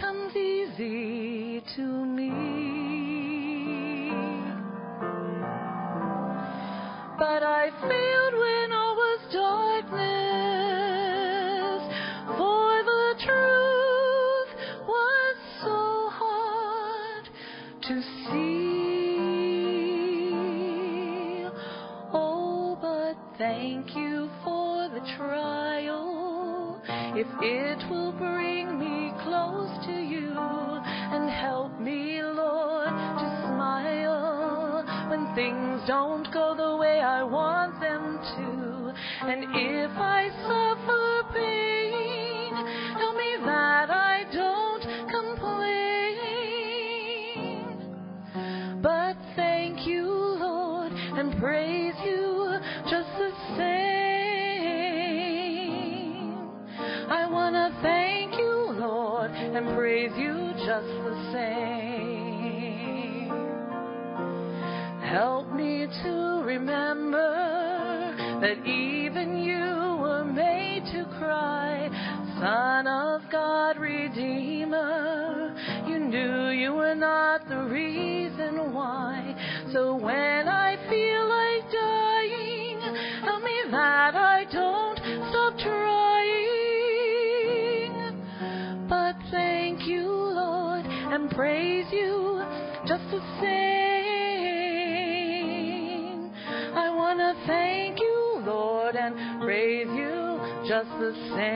comes easy to me. But I failed when all was darkness, for the truth was so hard to see. Oh, but thank you for the trial, if it will bring me close to you and help me, Lord, to smile when things don't go the way I want them to. And if I suffer pain, help me that I don't complain. But thank you, Lord, and praise you just the same. I want to thank you, Lord, and praise you just the same. Help me to remember that even you were made to cry. Son of God, Redeemer, you knew you were not the reason why. So when I feel like dying, help me that I don't stop trying. But thank you, Lord, and praise you just the same. I want to thank you, Lord, and praise you just the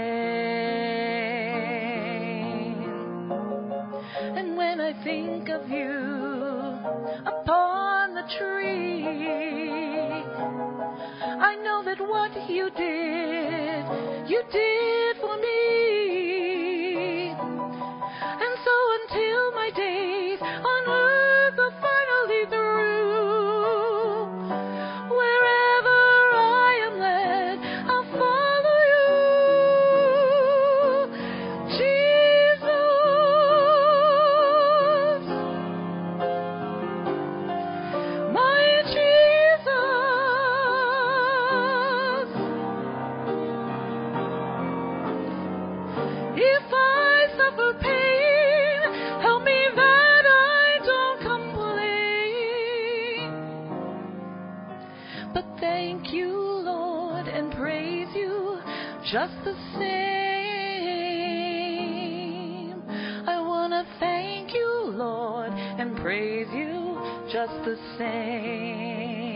same. And when I think of you upon the tree, I know that what you did for me. And so until my days on earth are finally through, wherever I am led, I'll follow you. Jesus, my Jesus, if I suffer pain, help me that I don't complain. But thank you, Lord, and praise you just the same. I want to thank you, Lord, and praise you just the same.